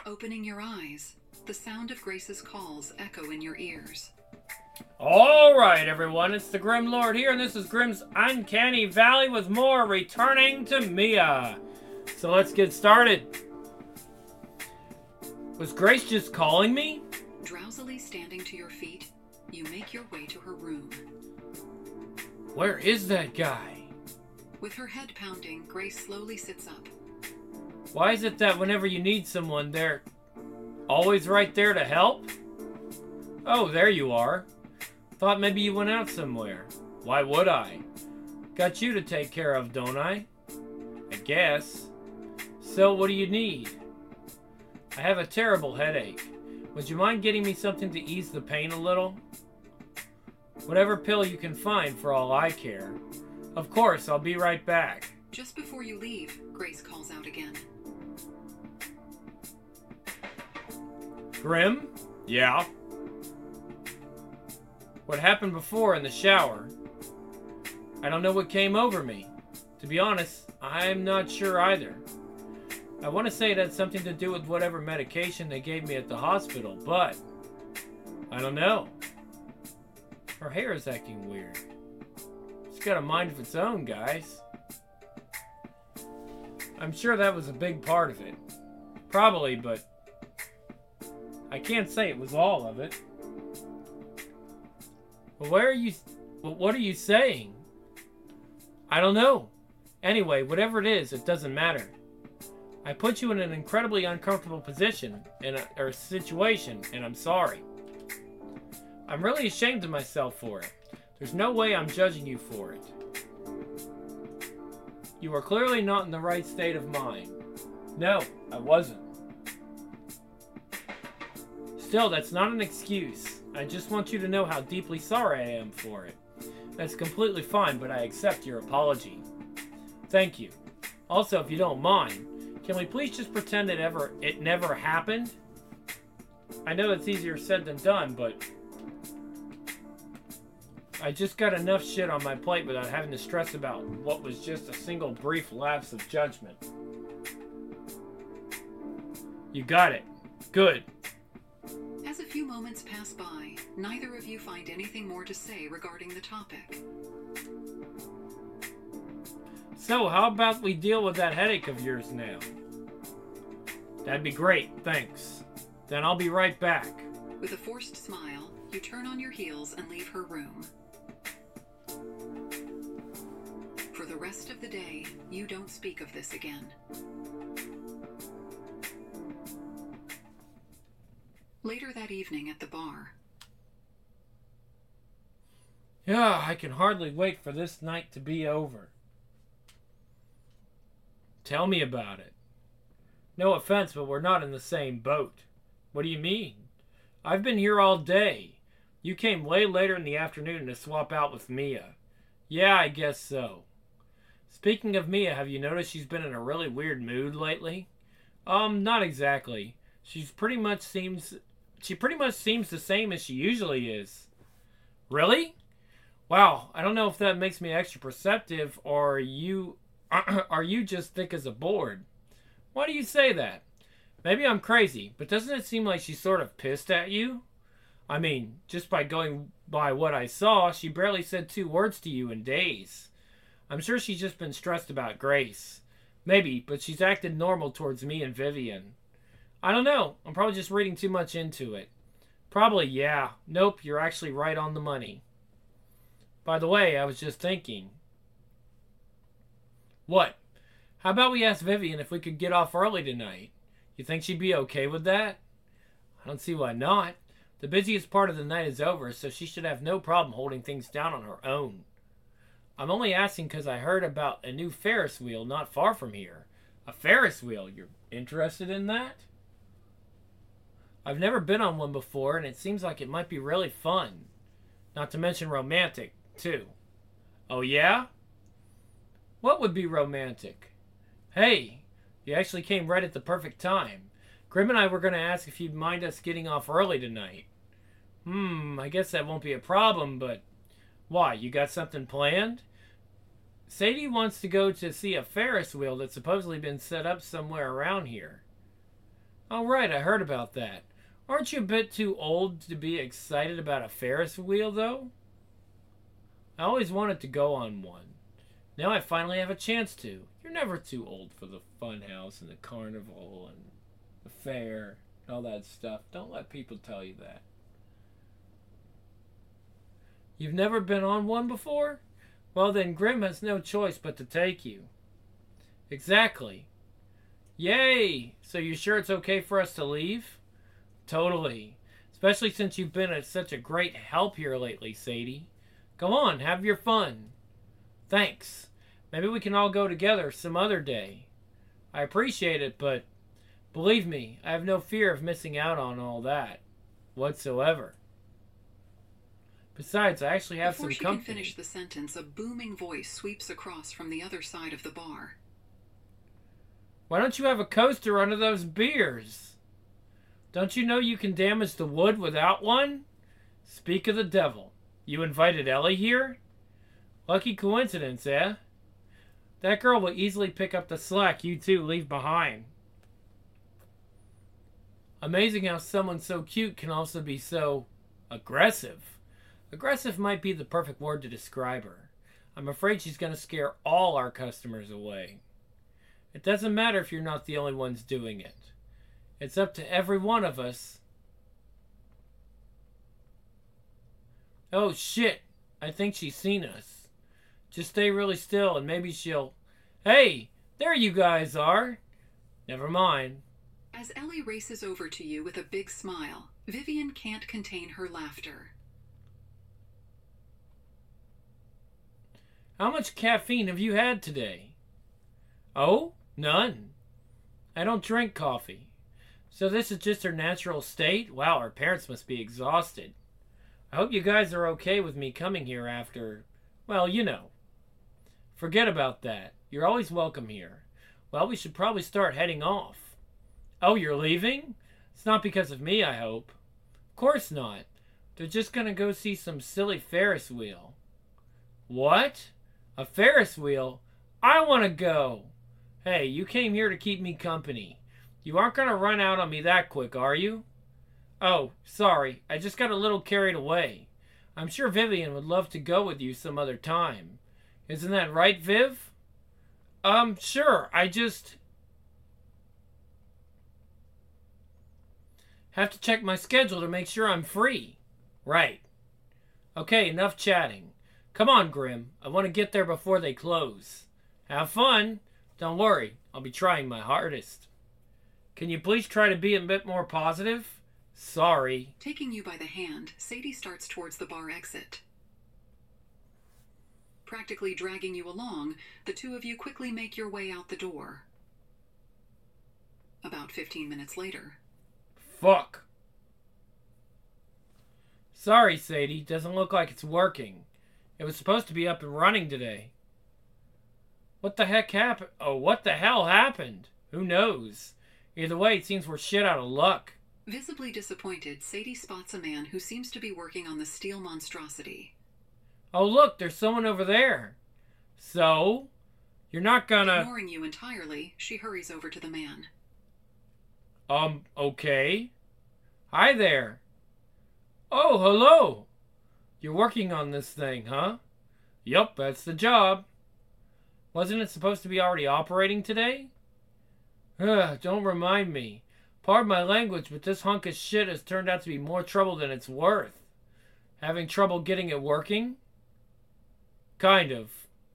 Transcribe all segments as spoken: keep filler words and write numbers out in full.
Opening your eyes, the sound of Grace's calls echo in your ears. Alright everyone, it's the Grim Lord here, and this is Grim's Uncanny Valley with more Returning to Mia. So let's get started. Was Grace just calling me? Drowsily standing to your feet, you make your way to her room. Where is that guy? With her head pounding, Grace slowly sits up. Why is it that whenever you need someone, they're always right there to help? Oh, there you are. Thought maybe you went out somewhere. Why would I? Got you to take care of, don't I? I guess. So, what do you need? I have a terrible headache. Would you mind getting me something to ease the pain a little? Whatever pill you can find for all I care. Of course, I'll be right back. Just before you leave, Grace calls out again. Grim? Yeah? What happened before in the shower? I don't know what came over me. To be honest, I'm not sure either. I want to say it had something to do with whatever medication they gave me at the hospital, but I don't know. Her hair is acting weird. It's got a mind of its own, guys. I'm sure that was a big part of it. Probably, but I can't say it was all of it. Well, where are you... Well, what are you saying? I don't know. Anyway, whatever it is, it doesn't matter. I put you in an incredibly uncomfortable position, in a, or situation, and I'm sorry. I'm really ashamed of myself for it. There's no way I'm judging you for it. You are clearly not in the right state of mind. No, I wasn't. Still, that's not an excuse. I just want you to know how deeply sorry I am for it. That's completely fine, but I accept your apology. Thank you. Also, if you don't mind, can we please just pretend it ever it never happened? I know it's easier said than done, but I just got enough shit on my plate without having to stress about what was just a single brief lapse of judgment. You got it. Good. As a few moments pass by, neither of you find anything more to say regarding the topic. So, how about we deal with that headache of yours now? That'd be great, thanks. Then I'll be right back. With a forced smile, you turn on your heels and leave her room. For the rest of the day, you don't speak of this again. Later that evening at the bar. Yeah, I can hardly wait for this night to be over. Tell me about it. No offense, but we're not in the same boat. What do you mean? I've been here all day. You came way later in the afternoon to swap out with Mia. Yeah, I guess so. Speaking of Mia, have you noticed she's been in a really weird mood lately? Um, not exactly. She's pretty much seems... She pretty much seems the same as she usually is. Really? Wow, I don't know if that makes me extra perceptive, or are you... are you just thick as a board? Why do you say that? Maybe I'm crazy, but doesn't it seem like she's sort of pissed at you? I mean, just by going by what I saw, she barely said two words to you in days. I'm sure she's just been stressed about Grace. Maybe, but she's acted normal towards me and Vivian. I don't know. I'm probably just reading too much into it. Probably, yeah. Nope, you're actually right on the money. By the way, I was just thinking. What? How about we ask Vivian if we could get off early tonight? You think she'd be okay with that? I don't see why not. The busiest part of the night is over, so she should have no problem holding things down on her own. I'm only asking because I heard about a new Ferris wheel not far from here. A Ferris wheel? You're interested in that? I've never been on one before, and it seems like it might be really fun. Not to mention romantic, too. Oh, yeah? What would be romantic? Hey, you actually came right at the perfect time. Grim and I were going to ask if you'd mind us getting off early tonight. Hmm, I guess that won't be a problem, but... Why, you got something planned? Sadie wants to go to see a Ferris wheel that's supposedly been set up somewhere around here. All right, I heard about that. Aren't you a bit too old to be excited about a Ferris wheel, though? I always wanted to go on one. Now I finally have a chance to. You're never too old for the fun house and the carnival and the fair and all that stuff. Don't let people tell you that. You've never been on one before? Well, then Grim has no choice but to take you. Exactly. Yay! So you sure it's okay for us to leave? Totally. Especially since you've been a, such a great help here lately, Sadie. Go on, have your fun. Thanks. Maybe we can all go together some other day. I appreciate it, but believe me, I have no fear of missing out on all that whatsoever. Besides, I actually have Before some she company. can finish the sentence, a booming voice sweeps across from the other side of the bar. Why don't you have a coaster under those beers? Don't you know you can damage the wood without one? Speak of the devil. You invited Ellie here? Lucky coincidence, eh? That girl will easily pick up the slack you two leave behind. Amazing how someone so cute can also be so aggressive. Aggressive might be the perfect word to describe her. I'm afraid she's going to scare all our customers away. It doesn't matter if you're not the only ones doing it. It's up to every one of us. Oh shit, I think she's seen us. Just stay really still and maybe she'll... Hey, there you guys are. Never mind. As Ellie races over to you with a big smile, Vivian can't contain her laughter. How much caffeine have you had today? Oh, none. I don't drink coffee. So this is just her natural state? Wow, her parents must be exhausted. I hope you guys are okay with me coming here after, well, you know. Forget about that. You're always welcome here. Well, we should probably start heading off. Oh, you're leaving? It's not because of me, I hope. Of course not. They're just gonna go see some silly Ferris wheel. What? A Ferris wheel? I want to go. Hey, you came here to keep me company. You aren't going to run out on me that quick, are you? Oh, sorry. I just got a little carried away. I'm sure Vivian would love to go with you some other time. Isn't that right, Viv? Um, sure. I just... have to check my schedule to make sure I'm free. Right. Okay, enough chatting. Come on, Grim. I want to get there before they close. Have fun. Don't worry. I'll be trying my hardest. Can you please try to be a bit more positive? Sorry. Taking you by the hand, Sadie starts towards the bar exit. Practically dragging you along, the two of you quickly make your way out the door. About fifteen minutes later. Fuck. Sorry, Sadie. Doesn't look like it's working. It was supposed to be up and running today. What the heck happened? Oh, what the hell happened? Who knows? Either way, it seems we're shit out of luck. Visibly disappointed, Sadie spots a man who seems to be working on the steel monstrosity. Oh, look, there's someone over there. So? You're not gonna... Ignoring you entirely, she hurries over to the man. Um, okay. Hi there. Oh, hello. You're working on this thing, huh? Yup, that's the job. Wasn't it supposed to be already operating today? Ugh, don't remind me. Pardon my language, but this hunk of shit has turned out to be more trouble than it's worth. Having trouble getting it working? Kind of.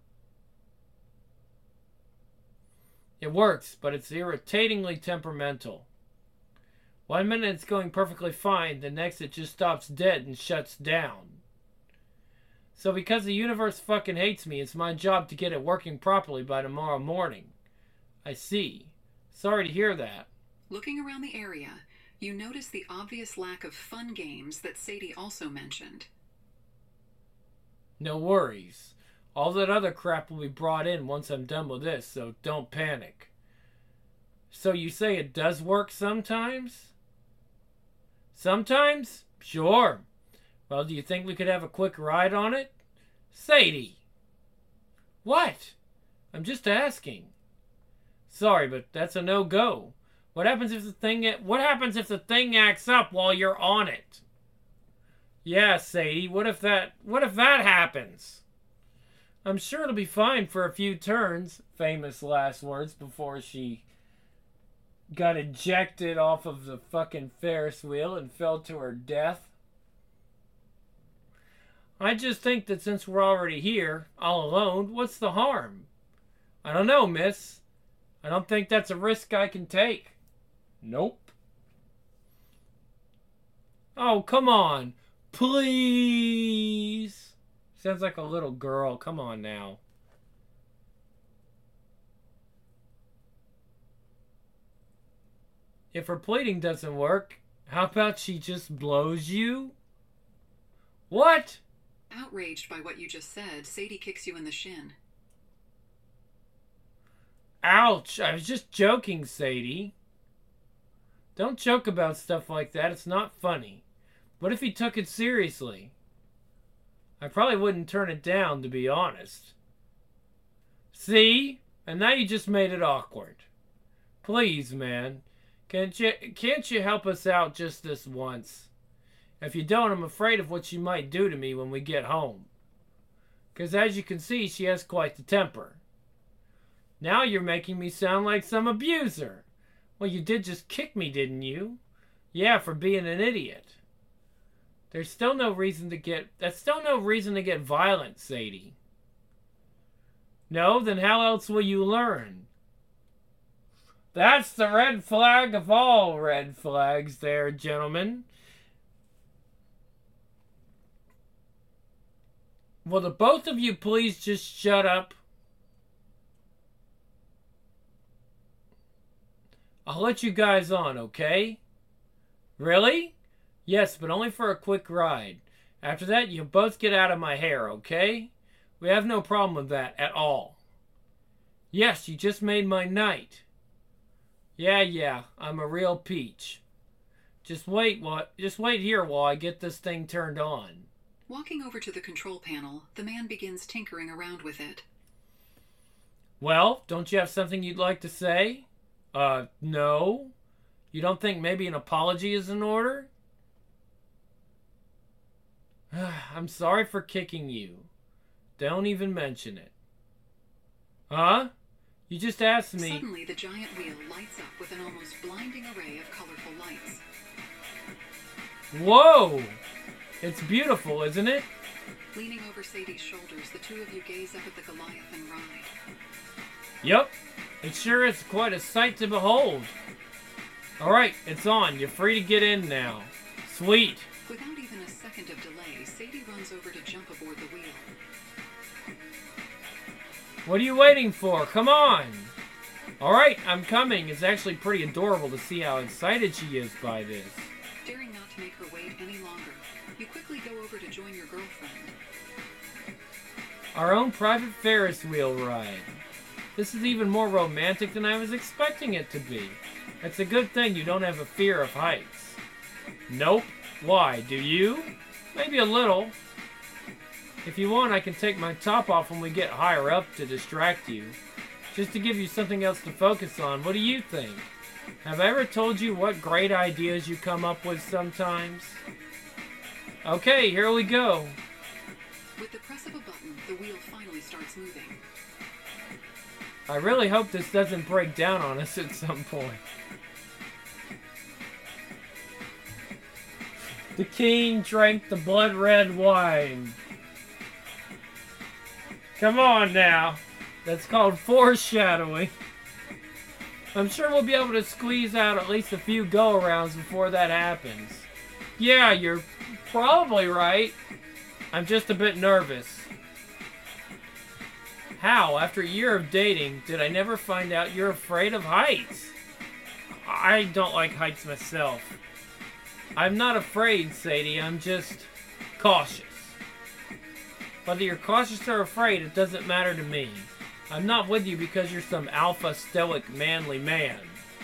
It works, but it's irritatingly temperamental. One minute it's going perfectly fine, the next it just stops dead and shuts down. So because the universe fucking hates me, it's my job to get it working properly by tomorrow morning. I see. Sorry to hear that. Looking around the area, you notice the obvious lack of fun games that Sadie also mentioned. No worries. All that other crap will be brought in once I'm done with this, so don't panic. So you say it does work sometimes? Sometimes? Sure. Well, do you think we could have a quick ride on it? Sadie! What? I'm just asking. Sorry, but that's a no-go. What happens if the thing what happens if the thing acts up while you're on it? Yeah, Sadie, what if that what if that happens? I'm sure it'll be fine for a few turns, famous last words before she got ejected off of the fucking Ferris wheel and fell to her death. I just think that since we're already here, all alone, what's the harm? I don't know, miss. I don't think that's a risk I can take. Nope. Oh, come on. Please. Sounds like a little girl. Come on now. If her pleading doesn't work, how about she just blows you? What? Outraged by what you just said, Sadie kicks you in the shin. Ouch! I was just joking, Sadie. Don't joke about stuff like that. It's not funny. What if he took it seriously? I probably wouldn't turn it down, to be honest. See? And now you just made it awkward. Please, man. Can't you, can't you help us out just this once? If you don't, I'm afraid of what she might do to me when we get home. Because as you can see, she has quite the temper. Now you're making me sound like some abuser. Well, you did just kick me, didn't you? Yeah, for being an idiot. There's still no reason to get... That's still no reason to get violent, Sadie. No? Then how else will you learn? That's the red flag of all red flags there, gentlemen. Will the both of you please just shut up? I'll let you guys on, okay? Really? Yes, but only for a quick ride. After that, you'll both get out of my hair, okay? We have no problem with that at all. Yes, you just made my night. Yeah, yeah, I'm a real peach. Just wait, while, just wait here while I get this thing turned on. Walking over to the control panel, the man begins tinkering around with it. Well, don't you have something you'd like to say? Uh, no? You don't think maybe an apology is in order? I'm sorry for kicking you. Don't even mention it. Huh? You just asked me... Suddenly, the giant wheel lights up with an almost blinding array of colorful lights. Whoa! It's beautiful, isn't it? Leaning over Sadie's shoulders, the two of you gaze up at the Goliathan ride. Yep. It sure is quite a sight to behold. Alright, it's on. You're free to get in now. Sweet. Without even a second of delay, Sadie runs over to jump aboard the wheel. What are you waiting for? Come on! Alright, I'm coming. It's actually pretty adorable to see how excited she is by this. Daring not to make her wait any longer, you quickly go over to join your girlfriend. Our own private Ferris wheel ride. This is even more romantic than I was expecting it to be. It's a good thing you don't have a fear of heights. Nope. Why? Do you? Maybe a little. If you want, I can take my top off when we get higher up to distract you. Just to give you something else to focus on. What do you think? Have I ever told you what great ideas you come up with sometimes? Okay, here we go. With the press of a button, the wheel finally starts moving. I really hope this doesn't break down on us at some point. The king drank the blood-red wine. Come on now. That's called foreshadowing. I'm sure we'll be able to squeeze out at least a few go-arounds before that happens. Yeah, you're probably right. I'm just a bit nervous. How, after a year of dating, did I never find out you're afraid of heights? I don't like heights myself. I'm not afraid, Sadie. I'm just cautious. Whether you're cautious or afraid, it doesn't matter to me. I'm not with you because you're some alpha, stoic, manly man.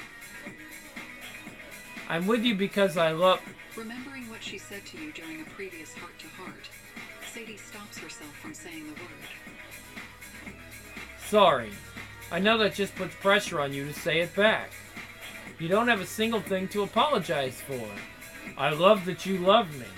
I'm with you because I love... Remembering what she said to you during a previous heart-to-heart, Sadie stops herself from saying the word. Sorry. I know that just puts pressure on you to say it back. You don't have a single thing to apologize for. I love that you love me.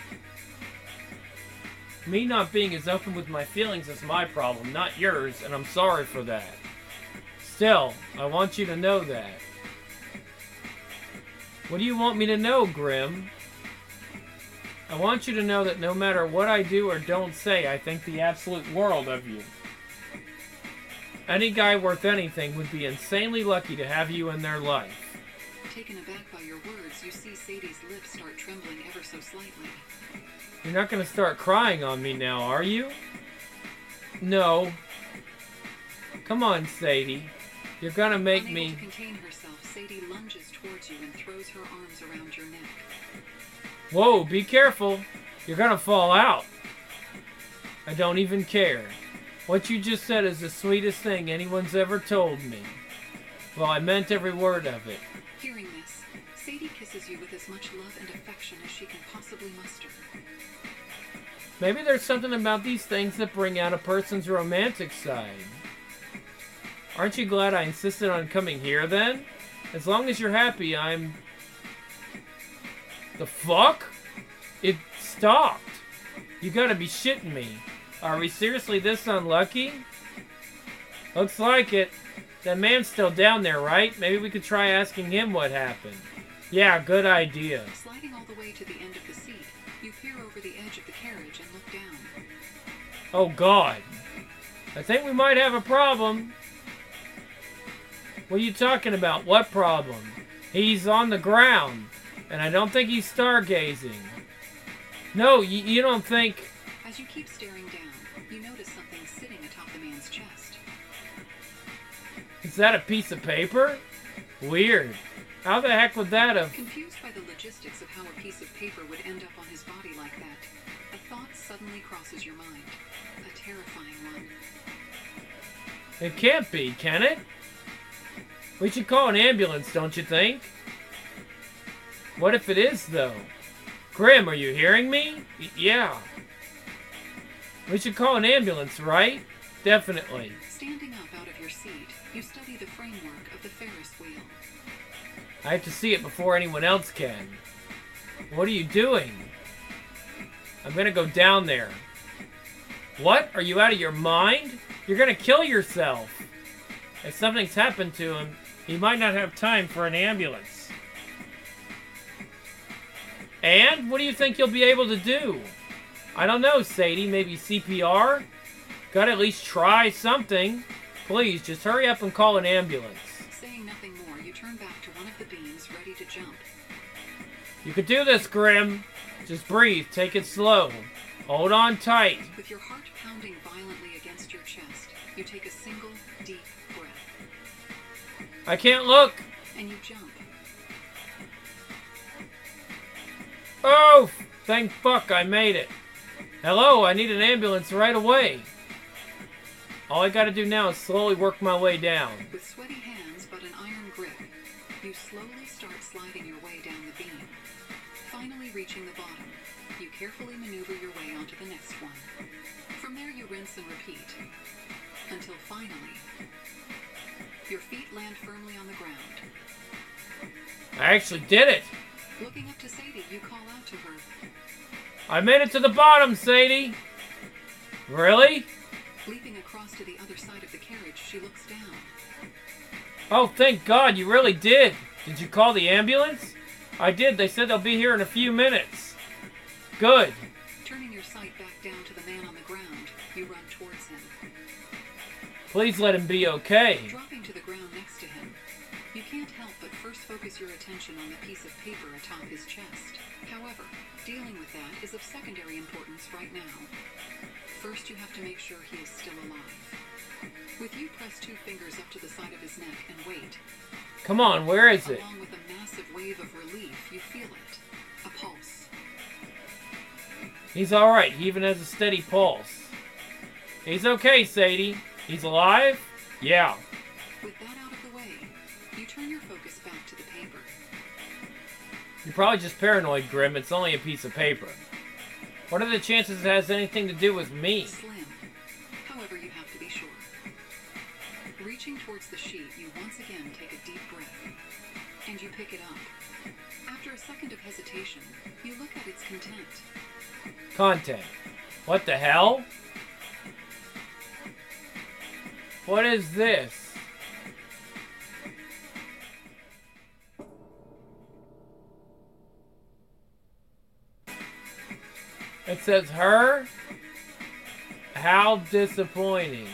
Me not being as open with my feelings is my problem, not yours, and I'm sorry for that. Still, I want you to know that. What do you want me to know, Grim? I want you to know that no matter what I do or don't say, I think the absolute world of you. Any guy worth anything would be insanely lucky to have you in their life. Taken aback by your words, you see Sadie's lips start trembling ever so slightly. You're not going to start crying on me now, are you? No. Come on, Sadie. You're going to make Unable me... to contain herself, Sadie lunges towards you and throws her arms around your neck. Whoa, be careful. You're going to fall out. I don't even care. What you just said is the sweetest thing anyone's ever told me. Well, I meant every word of it. Hearing this, Sadie kisses you with as much love and affection as she can possibly muster. Maybe there's something about these things that bring out a person's romantic side. Aren't you glad I insisted on coming here then? As long as you're happy, I'm... The fuck? It stopped. You gotta be shitting me. Are we seriously this unlucky? Looks like it. That man's still down there, right? Maybe we could try asking him what happened. Yeah, good idea. Sliding all the way to the end of the seat, you peer over the edge of the carriage and look down. Oh, God. I think we might have a problem. What are you talking about? What problem? He's on the ground, and I don't think he's stargazing. No, you, you don't think... As you keep staring down, you notice something sitting atop the man's chest. Is that a piece of paper? Weird. How the heck would that have... Confused by the logistics of how a piece of paper would end up on his body like that, a thought suddenly crosses your mind. A terrifying one. It can't be, can it? We should call an ambulance, don't you think? What if it is, though? Grim, are you hearing me? Y- yeah. We should call an ambulance, right? Definitely. Standing up out of your seat, you study the framework of the Ferris wheel. I have to see it before anyone else can. What are you doing? I'm gonna go down there. What? Are you out of your mind? You're gonna kill yourself. If something's happened to him, he might not have time for an ambulance. And? What do you think you'll be able to do? I don't know, Sadie. Maybe C P R? Gotta at least try something. Please, just hurry up and call an ambulance. Saying nothing more, you turn back to one of the beams, ready to jump. You could do this, Grim. Just breathe. Take it slow. Hold on tight. With your heart pounding violently against your chest, you take a single, deep breath. I can't look. And you jump. Oh, thank fuck I made it. Hello, I need an ambulance right away. All I gotta do now is slowly work my way down. With sweaty hands but an iron grip, you slowly start sliding your way down the beam. Finally reaching the bottom, you carefully maneuver your way onto the next one. From there you rinse and repeat, until finally, your feet land firmly on the ground. I actually did it. Looking up to Sadie, you call out to her. I made it to the bottom, Sadie. Really? Leaping across to the other side of the carriage, she looks down. Oh, thank God, you really did. Did you call the ambulance? I did. They said they'll be here in a few minutes. Good. Turning your sight back down to the man on the ground, you run towards him. Please let him be okay. Dropping to the ground next to him, you can't help but first focus your attention on the piece of paper atop his chest. However, dealing with that is of secondary importance right now. First, you have to make sure he is still alive. With you press two fingers up to the side of his neck and wait. Come on, where is it? Along with a massive wave of relief, you feel it. A pulse. He's alright. He even has a steady pulse. He's okay, Sadie. He's alive? Yeah. With that out of the way, you turn your focus back to the paper. You're probably just paranoid, Grim. It's only a piece of paper. What are the chances it has anything to do with me? Slim. However, you have to be sure. Reaching towards the sheet, you once again take a deep breath. and you pick it up. After a second of hesitation, you look at its content. Content. What the hell? What is this? It says her? How disappointing.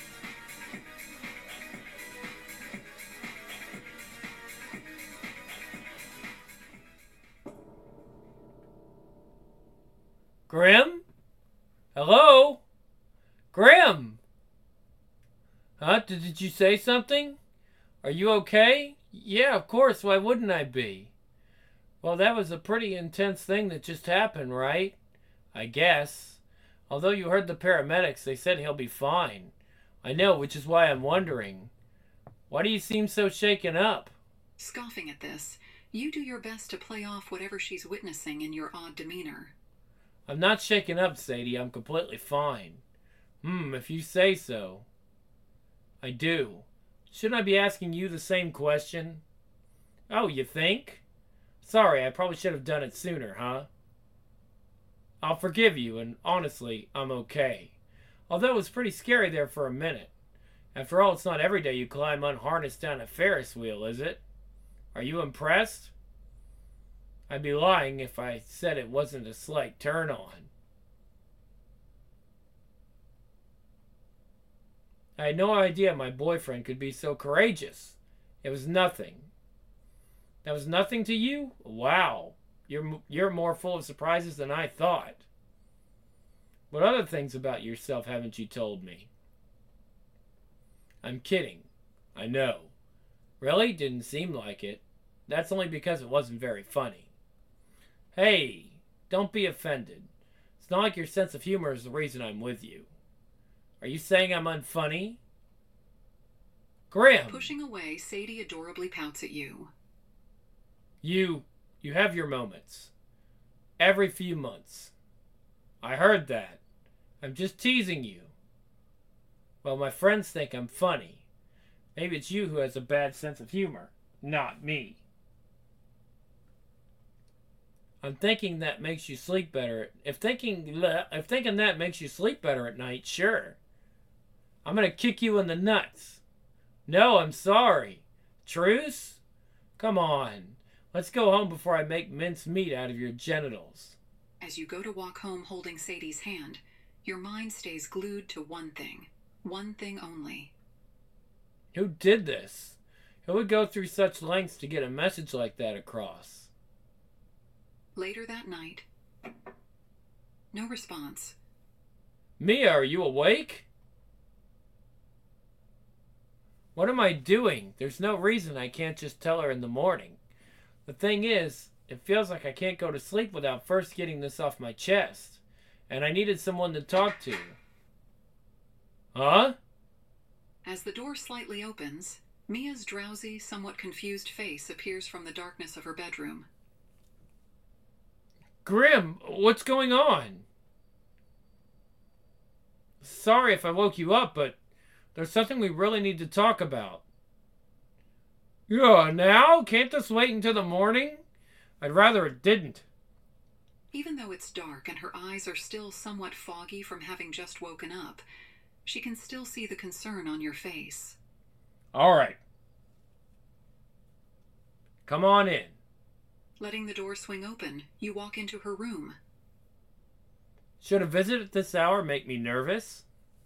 Grim? Hello? Grim? Huh? Did, did you say something? Are you okay? Yeah, of course. Why wouldn't I be? Well, that was a pretty intense thing that just happened, right? I guess. Although you heard the paramedics, they said he'll be fine. I know, which is why I'm wondering. Why do you seem so shaken up? Scoffing at this, you do your best to play off whatever she's witnessing in your odd demeanor. I'm not shaken up, Sadie. I'm completely fine. Hmm, if you say so. I do. Shouldn't I be asking you the same question? Oh, you think? Sorry, I probably should have done it sooner, huh? I'll forgive you, and honestly, I'm okay. Although it was pretty scary there for a minute. After all, it's not every day you climb unharnessed down a Ferris wheel, is it? Are you impressed? I'd be lying if I said it wasn't a slight turn on. I had no idea my boyfriend could be so courageous. It was nothing. That was nothing to you? Wow. You're, you're more full of surprises than I thought. What other things about yourself haven't you told me? I'm kidding. I know. Really? Didn't seem like it. That's only because it wasn't very funny. Hey, don't be offended. It's not like your sense of humor is the reason I'm with you. Are you saying I'm unfunny? Grim! Pushing away, Sadie adorably pouts at you. You, you have your moments. Every few months. I heard that. I'm just teasing you. Well, my friends think I'm funny. Maybe it's you who has a bad sense of humor, not me. I'm thinking that makes you sleep better. If thinking, if thinking that makes you sleep better at night, sure. I'm gonna kick you in the nuts. No, I'm sorry. Truce? Come on. Let's go home before I make mince meat out of your genitals. As you go to walk home holding Sadie's hand, your mind stays glued to one thing. One thing only. Who did this? Who would go through such lengths to get a message like that across? Later that night. No response. Mia, are you awake? What am I doing? There's no reason I can't just tell her in the morning. The thing is, it feels like I can't go to sleep without first getting this off my chest. And I needed someone to talk to. Huh? As the door slightly opens, Mia's drowsy, somewhat confused face appears from the darkness of her bedroom. Grim, what's going on? Sorry if I woke you up, but there's something we really need to talk about. Yeah, now? Can't this wait until the morning? I'd rather it didn't. Even though it's dark and her eyes are still somewhat foggy from having just woken up, she can still see the concern on your face. All right. Come on in. Letting the door swing open, you walk into her room. Should a visit at this hour make me nervous?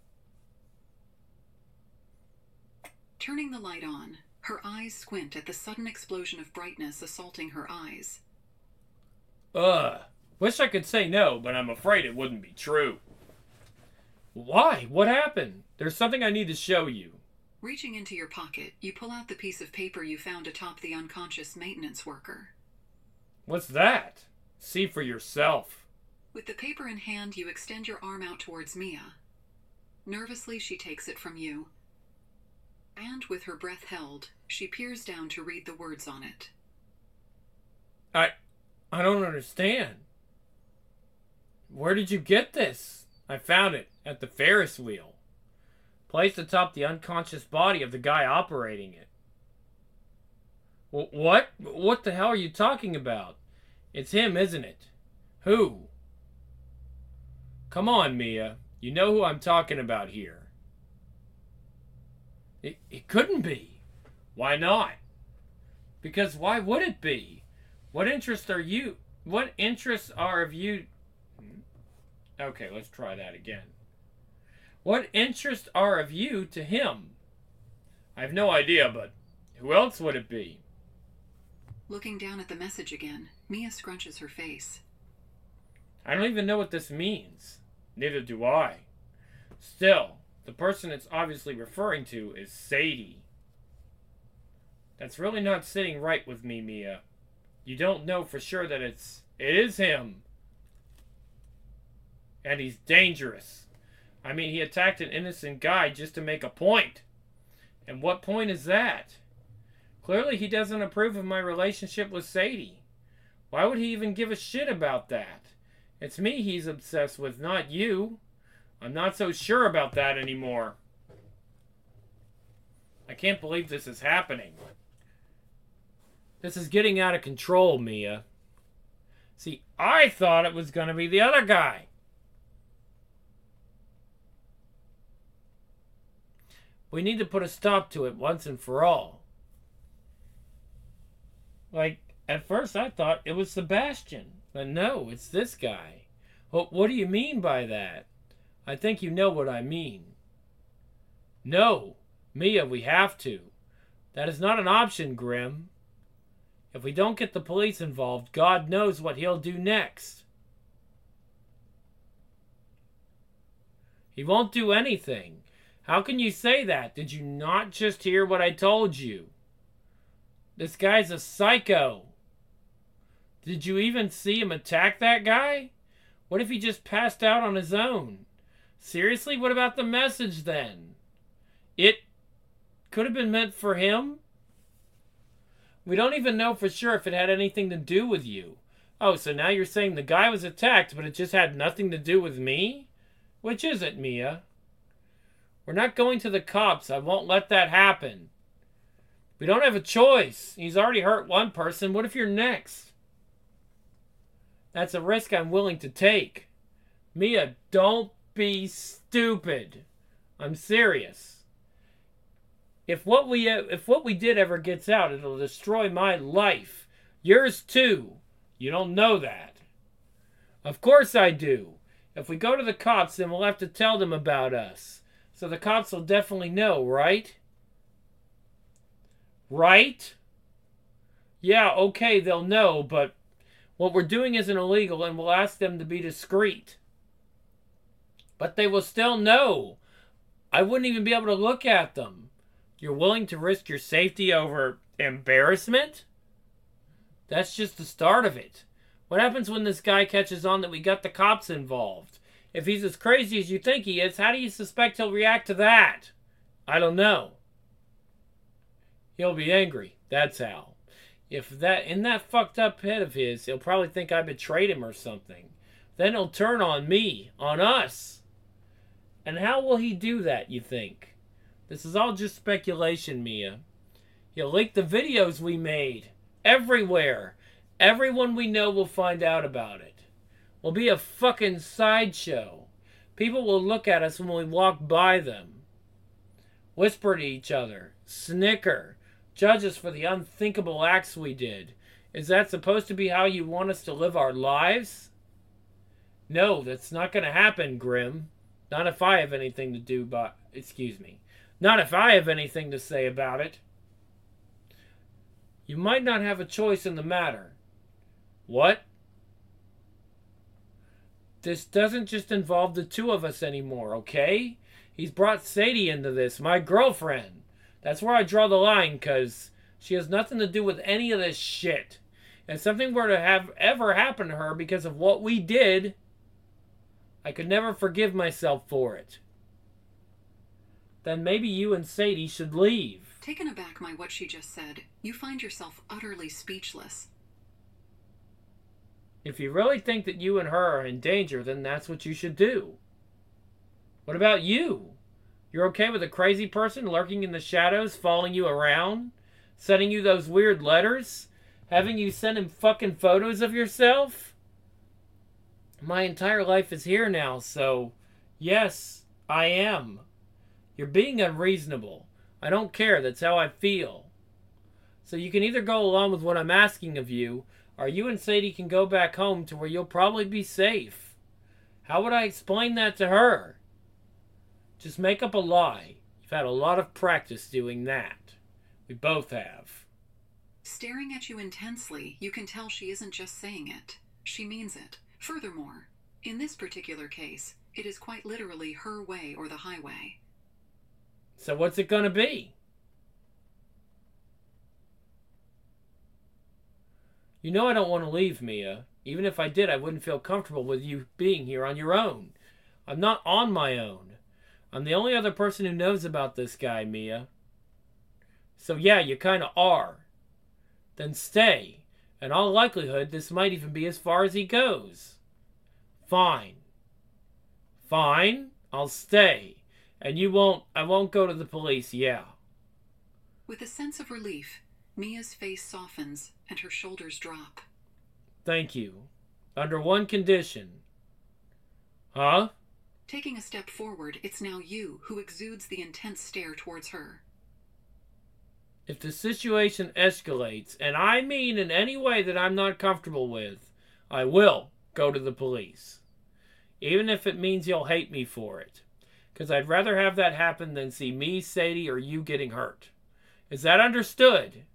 Turning the light on, her eyes squint at the sudden explosion of brightness assaulting her eyes. Ugh. Wish I could say no, but I'm afraid it wouldn't be true. Why? What happened? There's something I need to show you. Reaching into your pocket, you pull out the piece of paper you found atop the unconscious maintenance worker. What's that? See for yourself. With the paper in hand, you extend your arm out towards Mia. Nervously, she takes it from you. And with her breath held, she peers down to read the words on it. I... I don't understand. Where did you get this? I found it at the Ferris wheel. Placed atop the unconscious body of the guy operating it. Wh- What? What the hell are you talking about? It's him, isn't it? Who? Come on, Mia. You know who I'm talking about here. It, it couldn't be. Why not? Because why would it be? What interests are you? What interests are of you? Okay, let's try that again. What interests are of you to him? I have no idea, but who else would it be? Looking down at the message again, Mia scrunches her face. I don't even know what this means. Neither do I. Still, the person it's obviously referring to is Sadie. That's really not sitting right with me, Mia. You don't know for sure that it's... It is him. And he's dangerous. I mean, he attacked an innocent guy just to make a point. And what point is that? Clearly he doesn't approve of my relationship with Sadie. Why would he even give a shit about that? It's me he's obsessed with, not you. I'm not so sure about that anymore. I can't believe this is happening. This is getting out of control, Mia. See, I thought it was going to be the other guy. We need to put a stop to it once and for all. Like, at first I thought it was Sebastian. But no, it's this guy. Well, what do you mean by that? I think you know what I mean. No, Mia, we have to. That is not an option, Grim. If we don't get the police involved, God knows what he'll do next. He won't do anything. How can you say that? Did you not just hear what I told you? This guy's a psycho. Did you even see him attack that guy? What if he just passed out on his own? Seriously, what about the message then? It could have been meant for him? We don't even know for sure if it had anything to do with you. Oh, so now you're saying the guy was attacked, but it just had nothing to do with me? Which is it, Mia? We're not going to the cops. I won't let that happen. We don't have a choice. He's already hurt one person. What if you're next? That's a risk I'm willing to take. Mia, don't be stupid. I'm serious. If what we if what we did ever gets out, it'll destroy my life. Yours too. You don't know that. Of course I do. If we go to the cops, then we'll have to tell them about us. So the cops will definitely know, right? Right? Yeah, okay, they'll know, but what we're doing isn't illegal, and we'll ask them to be discreet. But they will still know. I wouldn't even be able to look at them. You're willing to risk your safety over embarrassment? That's just the start of it. What happens when this guy catches on that we got the cops involved? If he's as crazy as you think he is, how do you suspect he'll react to that? I don't know. He'll be angry. That's how. If that in that fucked up head of his, he'll probably think I betrayed him or something. Then he'll turn on me, on us. And how will he do that, you think? This is all just speculation, Mia. He'll leak the videos we made. Everywhere. Everyone we know will find out about it. We'll be a fucking sideshow. People will look at us when we walk by them. Whisper to each other. Snicker. Judge us for the unthinkable acts we did. Is that supposed to be how you want us to live our lives? No, that's not going to happen, Grim. Not if I have anything to do but... Excuse me. Not if I have anything to say about it. You might not have a choice in the matter. What? This doesn't just involve the two of us anymore, okay? He's brought Sadie into this, my girlfriend. That's where I draw the line, because she has nothing to do with any of this shit. If something were to have ever happened to her because of what we did, I could never forgive myself for it. Then maybe you and Sadie should leave. Taken aback by what she just said, you find yourself utterly speechless. If you really think that you and her are in danger, then that's what you should do. What about you? You're okay with a crazy person lurking in the shadows, following you around? Sending you those weird letters? Having you send him fucking photos of yourself? My entire life is here now, so yes, I am. You're being unreasonable. I don't care, that's how I feel. So you can either go along with what I'm asking of you, or you and Sadie can go back home to where you'll probably be safe. How would I explain that to her? Just make up a lie. You've had a lot of practice doing that. We both have. Staring at you intensely, you can tell she isn't just saying it. She means it. Furthermore, in this particular case, it is quite literally her way or the highway. So what's it gonna be? You know I don't want to leave, Mia. Even if I did, I wouldn't feel comfortable with you being here on your own. I'm not on my own. I'm the only other person who knows about this guy, Mia. So yeah, you kinda are. Then stay. In all likelihood, this might even be as far as he goes. Fine. Fine, I'll stay. And you won't, I won't go to the police, yeah. With a sense of relief, Mia's face softens and her shoulders drop. Thank you. Under one condition. Huh? Taking a step forward, it's now you who exudes the intense stare towards her. If the situation escalates, and I mean in any way that I'm not comfortable with, I will go to the police. Even if it means you'll hate me for it. Because I'd rather have that happen than see me, Sadie, or you getting hurt. Is that understood?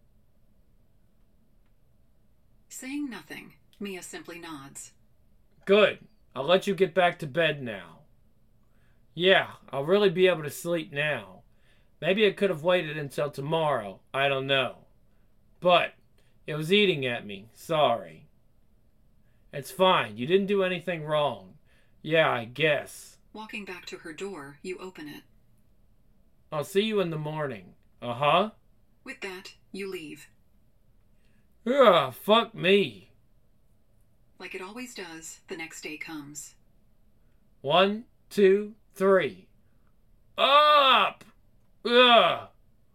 Saying nothing, Mia simply nods. Good. I'll let you get back to bed now. Yeah, I'll really be able to sleep now. Maybe it could have waited until tomorrow. I don't know. But it was eating at me. Sorry. It's fine. You didn't do anything wrong. Yeah, I guess. Walking back to her door, you open it. I'll see you in the morning. Uh-huh. With that, you leave. Ugh, fuck me. Like it always does, the next day comes. One, two, three. Up! Ugh.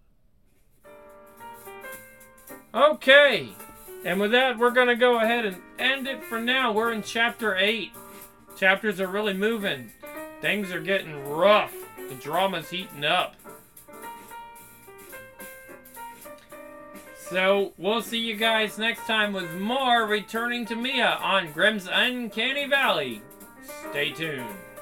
Okay. And with that, we're going to go ahead and end it for now. We're in chapter eight. Chapters are really moving. Things are getting rough. The drama's heating up. So, we'll see you guys next time with more Returning to Mia on Grimm's Uncanny Valley. Stay tuned.